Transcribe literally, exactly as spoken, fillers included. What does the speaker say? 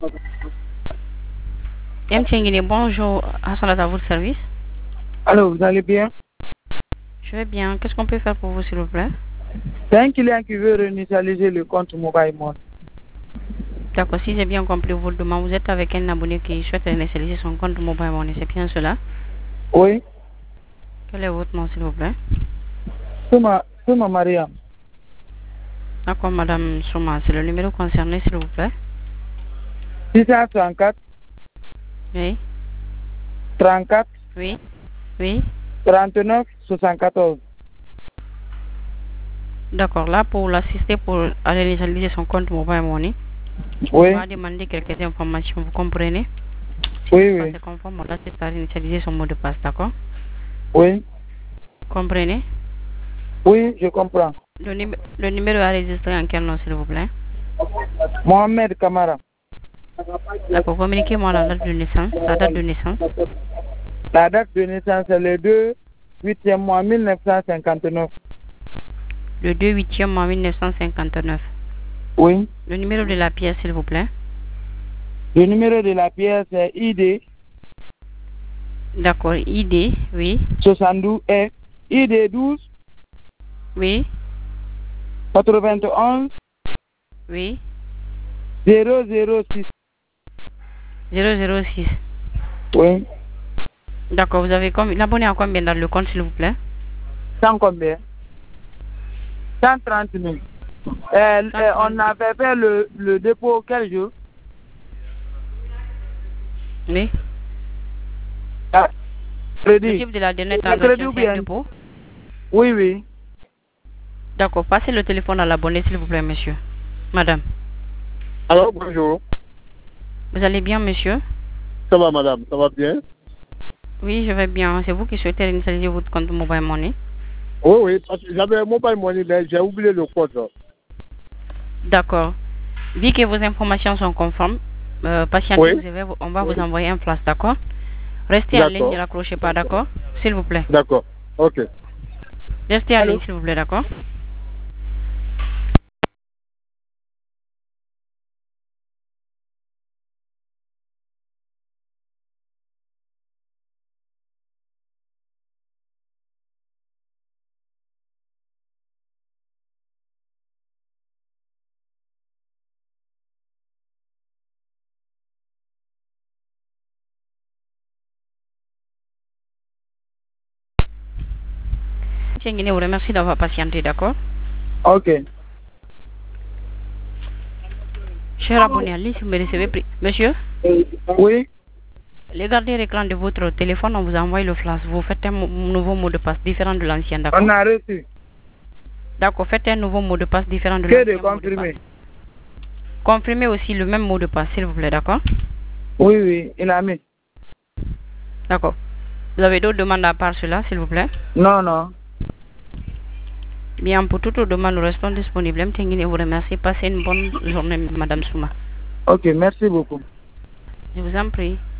M. Tchengine, bonjour, Hassanat à votre service. Alors, vous allez bien? Je vais bien. Qu'est-ce qu'on peut faire pour vous, s'il vous plaît? C'est un client qui veut réinitialiser le compte Mobile Money. D'accord, si j'ai bien compris votre demande, vous êtes avec un abonné qui souhaite réinitialiser son compte Mobile Money, c'est bien cela? Oui. Quel est votre nom, s'il vous plaît? Souma, Souma Maria. D'accord, Madame Souma, c'est le numéro concerné, s'il vous plaît? six cent trente-quatre. Oui. trente-quatre. Oui. Oui. trente-neuf soixante-quatorze. D'accord, là, pour l'assister pour réinitialiser son compte Mobile Money, oui. on va demander quelques informations, vous comprenez? Si oui, vous oui. C'est conforme, on va réinitialiser son mot de passe, d'accord? Oui. Comprenez? Oui, je comprends. Le, numé le numéro à enregistré en quel nom, s'il vous plaît? Mohamed Kamara. D'accord, communiquez-moi la date de naissance. La date de naissance. La date de naissance est le deux huitième mois mille neuf cent cinquante-neuf. Le deux huitième mois mille neuf cent cinquante-neuf. Oui. Le numéro de la pièce, s'il vous plaît. Le numéro de la pièce est I D. D'accord, I D, oui. soixante-douze et I D douze. Oui. quatre-vingt-onze. Oui. zéro zéro six. zéro zéro six. Oui. D'accord, vous avez combien l'abonné a combien dans le compte, s'il vous plaît? cent combien? cent trente mille. Euh, euh, on avait fait le, le dépôt quel jour? Oui. Ah, crédit. Le chiffre de la dernière transaction, c'est un dépôt? Oui, oui. D'accord, passez le téléphone à l'abonné, s'il vous plaît, monsieur. Madame. Alors, bonjour. Vous allez bien, monsieur? Ça va, madame? Ça va bien? Oui, je vais bien. C'est vous qui souhaitez réinitialiser votre compte Mobile Money? Oui, oui, parce que j'avais un Mobile Money, mais j'ai oublié le code. D'accord. Vu que vos informations sont conformes, euh, patientez, oui. vous avez, on va oui. vous envoyer un flash, d'accord? Restez en ligne, ne raccrochez pas, d'accord? S'il vous plaît. D'accord, ok. Restez en ligne, s'il vous plaît, d'accord? Je vous remercie d'avoir patienté, d'accord? Ok. Cher abonné, allez, si vous me recevez, monsieur? Oui. Regardez l'écran de votre téléphone, on vous envoie le flash. Vous faites un nouveau mot de passe différent de l'ancien, d'accord? On a reçu. D'accord, faites un nouveau mot de passe différent de l'ancien. Que de confirmer. Confirmez aussi le même mot de passe, s'il vous plaît, d'accord? Oui, oui, il a mis. D'accord. Vous avez d'autres demandes à part cela, s'il vous plaît? Non, non. Bien, pour toutes les demandes, nous restons disponibles. Je vous remercie. Passez une bonne journée, Madame Souma. Ok, merci beaucoup. Je vous en prie.